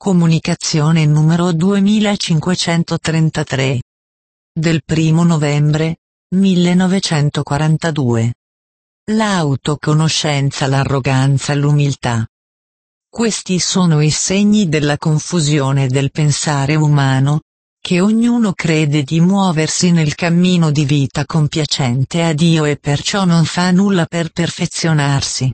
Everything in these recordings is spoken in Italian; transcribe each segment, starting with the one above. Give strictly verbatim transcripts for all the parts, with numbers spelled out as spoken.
Comunicazione numero duemilacinquecentotrentatré. Del primo novembre, millenovecentoquarantadue. L'autoconoscenza, l'arroganza, l'umiltà. Questi sono i segni della confusione del pensare umano, che ognuno crede di muoversi nel cammino di vita compiacente a Dio e perciò non fa nulla per perfezionarsi.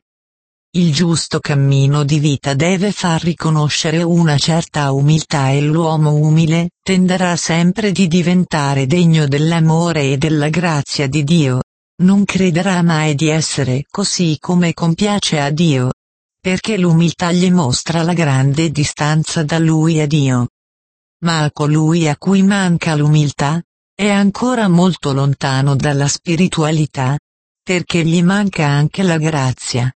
Il giusto cammino di vita deve far riconoscere una certa umiltà e l'uomo umile tenderà sempre di diventare degno dell'amore e della grazia di Dio. Non crederà mai di essere così come compiace a Dio, perché l'umiltà gli mostra la grande distanza da Lui e Dio. Ma a colui a cui manca l'umiltà, è ancora molto lontano dalla spiritualità, perché gli manca anche la grazia.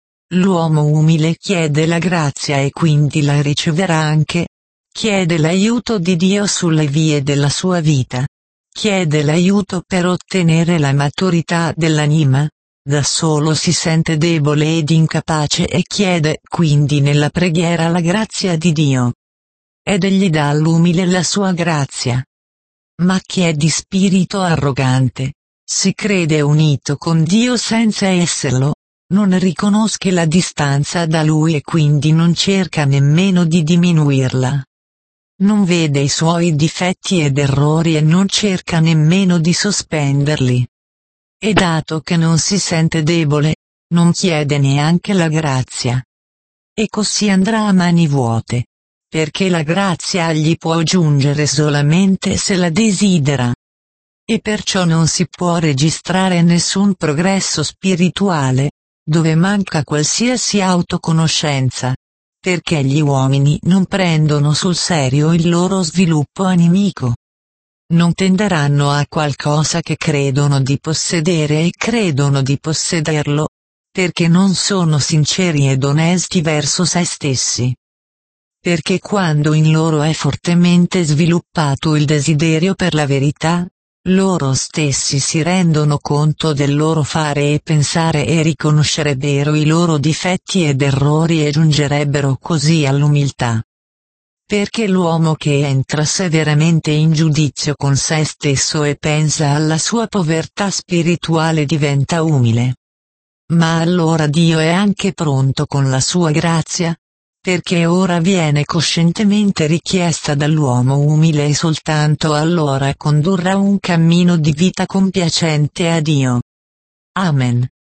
L'uomo umile chiede la grazia e quindi la riceverà anche. Chiede l'aiuto di Dio sulle vie della sua vita. Chiede l'aiuto per ottenere la maturità dell'anima. Da solo si sente debole ed incapace e chiede quindi nella preghiera la grazia di Dio. Ed egli dà all'umile la sua grazia. Ma chi è di spirito arrogante, si crede unito con Dio senza esserlo, non riconosce la distanza da Lui e quindi non cerca nemmeno di diminuirla. Non vede i suoi difetti ed errori e non cerca nemmeno di sospenderli. E dato che non si sente debole, non chiede neanche la grazia. E così andrà a mani vuote, perché la grazia gli può giungere solamente se la desidera. E perciò non si può registrare nessun progresso spirituale, dove manca qualsiasi autoconoscenza, perché gli uomini non prendono sul serio il loro sviluppo animico. Non tenderanno a qualcosa che credono di possedere e credono di possederlo, perché non sono sinceri ed onesti verso se stessi. Perché quando in loro è fortemente sviluppato il desiderio per la verità, loro stessi si rendono conto del loro fare e pensare e riconoscerebbero i loro difetti ed errori e giungerebbero così all'umiltà. Perché l'uomo che entra severamente in giudizio con se stesso e pensa alla sua povertà spirituale diventa umile. Ma allora Dio è anche pronto con la sua grazia, perché ora viene coscientemente richiesta dall'uomo umile e soltanto allora condurrà un cammino di vita compiacente a Dio. Amen.